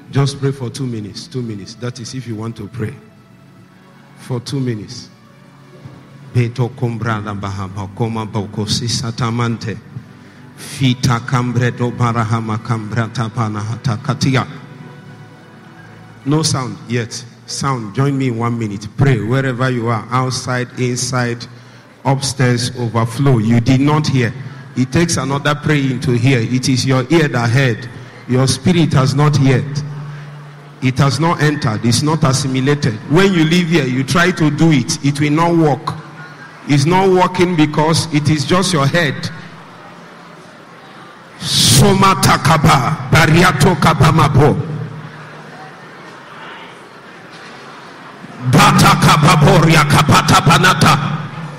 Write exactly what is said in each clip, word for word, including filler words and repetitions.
Just pray for two minutes. Two minutes. That is if you want to pray. For two minutes. Beto comprada bahama koma boko sisatamante. Fita cambredo barahama cambrata panahata katia. No sound yet. Sound. Join me in one minute. Pray wherever you are. Outside, inside, upstairs, overflow. You did not hear. It takes another praying to hear. It is your ear that heard. Your spirit has not yet. It has not entered. It's not assimilated. When you leave here, you try to do it. It will not work. It's not working because it is just your head. Somata kaba bariato kabamabo bata kababoria kapata panata.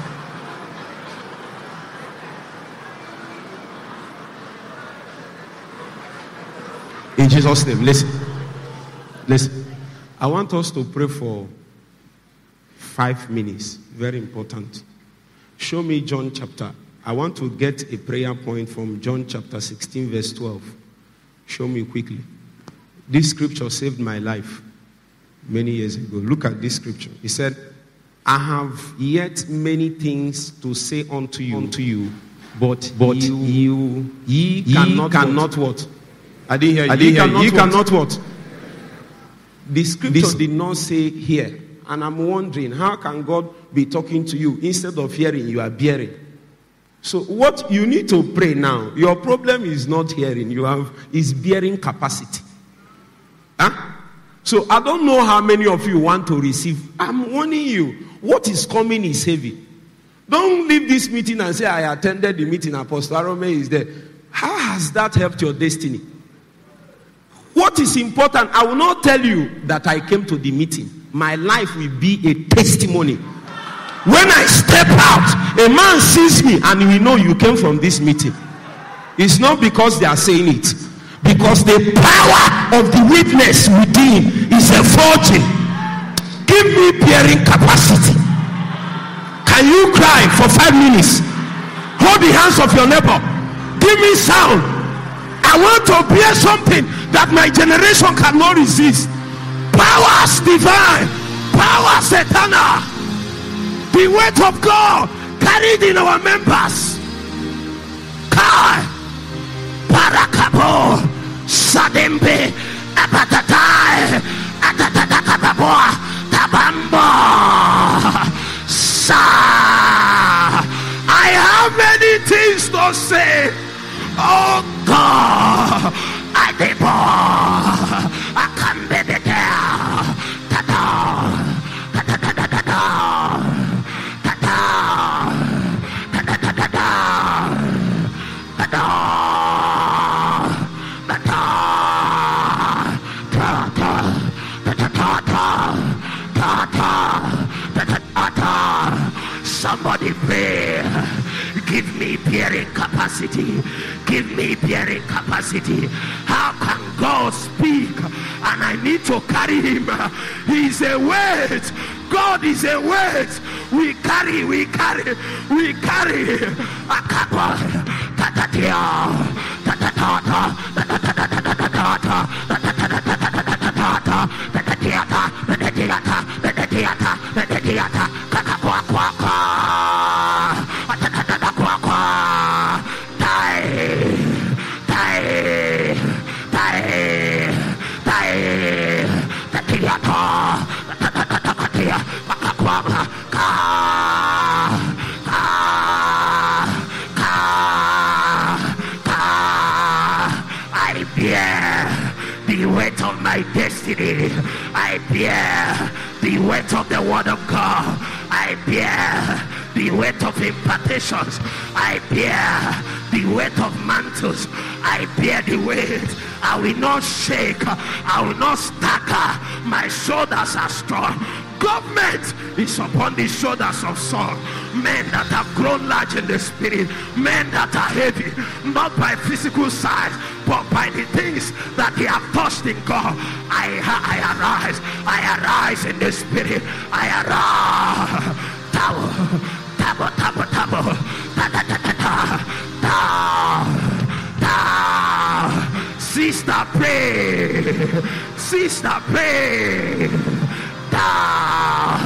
In Jesus' name, listen. Listen. I want us to pray for five minutes. Very important. Show me John chapter. I want to get a prayer point from John chapter sixteen, verse twelve. Show me quickly. This scripture saved my life many years ago. Look at this scripture. He said, I have yet many things to say unto you, unto you but, but you, you ye, ye cannot, cannot what? what? I didn't hear you. I didn't hear you. You cannot what? The scripture this, did not say here. And I'm wondering, how can God be talking to you instead of hearing, you are bearing? So what you need to pray now, your problem is not hearing, you have is bearing capacity. Huh? So I don't know how many of you want to receive. I'm warning you, what is coming is heavy. Don't leave this meeting and say, I attended the meeting, Apostle Arome is there. How has that helped your destiny? What is important, I will not tell you that I came to the meeting. My life will be a testimony. When I step out, a man sees me and we know you came from this meeting. It's not because they are saying it. Because the power of the witness within is a fortune. Give me bearing capacity. Can you cry for five minutes? Hold the hands of your neighbor. Give me sound. I want to bear something that my generation cannot resist. Powers divine, powers eternal. The weight of God carried in our members. Kai, Parakabo, Sadembe, Apatatai, Atatatakababo, Tabambo, Sa. I have many things to say. Oh God, I debo, I come baby there, ta-da, ta-da-da-da-da, ta-da, ta-da-da-da-da, ta-da, ta-da, somebody pray. Give me bearing capacity. Give me bearing capacity. How can God speak and I need to carry him? He is a weight. God is a weight. We carry, we carry, we carry. Akapa, tatatia, tatatata, tatatata, tatatata, tatatiata, tatatiata, tatatiata, tatatiata, kakakwakwa. I bear the weight of my destiny. I bear the weight of the word of God. I bear the weight of impartations. I bear the weight of mantles. I bear the weight. I will not shake. I will not stagger. My shoulders are strong. Government is upon the shoulders of some men that have grown large in the spirit, men that are heavy, not by physical size, but by the things that they have touched in God. I, I arise, I arise in the spirit. I arise. Tabo, tabo, tabo, tabo, ta ta ta ta ta ta ta. Sister. Sister, pray. Sister, pray. Down.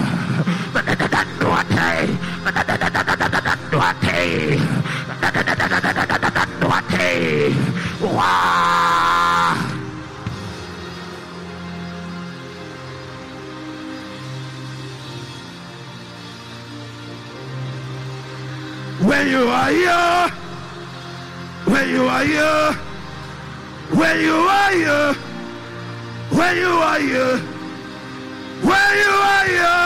Wow. When you are here, when you are here, when you are here, when you are here, when you are here,